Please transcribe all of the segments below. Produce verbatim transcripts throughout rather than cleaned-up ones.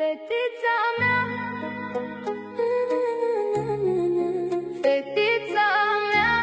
Fetița mea, fetița mea,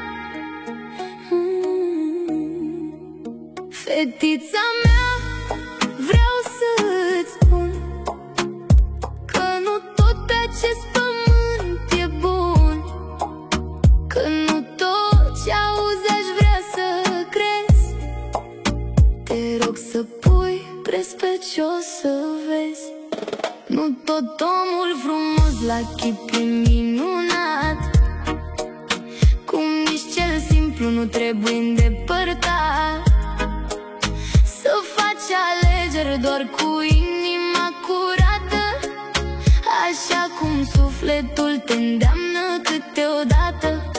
fetița mea, vreau să-ți spun că nu tot pe acest pământ e bun, că nu tot ce auzi aș vrea să crezi. Te rog să pui preț pe ce-o să vezi. Nu tot omul frumos la chip e minunat, cum nici cel simplu nu trebuie îndepărtat. Să faci alegeri doar cu inima curată, așa cum sufletul te îndeamnă câteodată.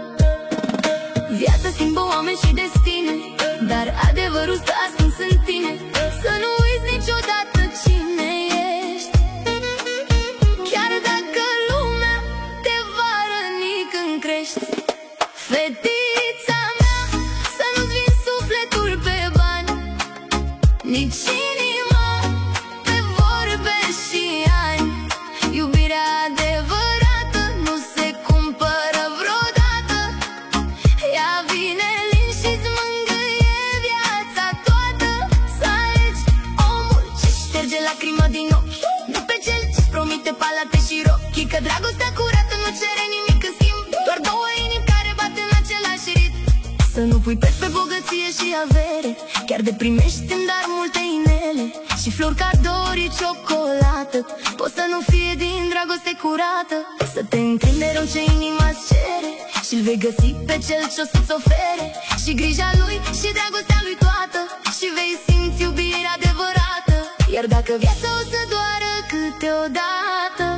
Viața schimbă oameni și destine, dar adevărul stă ascuns în tine. Să nu uiți niciodată cine ești, chiar dacă lumea te va răni când crești. Fetița mea, să nu-ți vinzi sufletul pe bani, nici inima pe vorbe și ani. Iubirea adevărată nu se cumpără vreodată, ea vine lin și-ți mângâie viața toată. Să alegi omul ce șterge lacrima din ochi, nu pe cel ce-ți promite palate și rochii. Că dragostea curată nu cere nimic în schimb, doar două inimi care bat în același ritm. Să nu pui preț pe bogăție și avere, chiar de primești în dar multe inele și flori, cadouri, ciocolată. Poți să nu fie din dragoste curată, să te înclini mereu ce inima-ți cere, și-l vei găsi pe cel ce-o să-ți ofere și grija lui și dragostea lui toată, și vei simți iubirea adevărată. Iar dacă viața o să doară câteodată,